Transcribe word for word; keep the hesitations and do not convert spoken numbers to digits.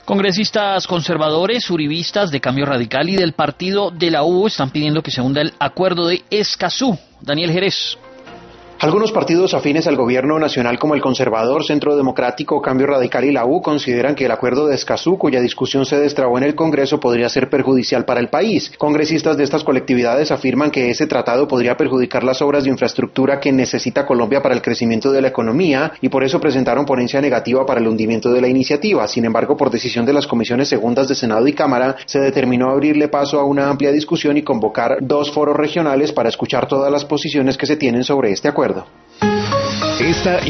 Congresistas conservadores, uribistas de Cambio Radical y del partido de la U están pidiendo que se hunda el acuerdo de Escazú. Daniel Jerez. Algunos partidos afines al gobierno nacional como el Conservador, Centro Democrático, Cambio Radical y la U consideran que el acuerdo de Escazú, cuya discusión se destrabó en el Congreso, podría ser perjudicial para el país. Congresistas de estas colectividades afirman que ese tratado podría perjudicar las obras de infraestructura que necesita Colombia para el crecimiento de la economía y por eso presentaron ponencia negativa para el hundimiento de la iniciativa. Sin embargo, por decisión de las comisiones segundas de Senado y Cámara, se determinó abrirle paso a una amplia discusión y convocar dos foros regionales para escuchar todas las posiciones que se tienen sobre este acuerdo. Esta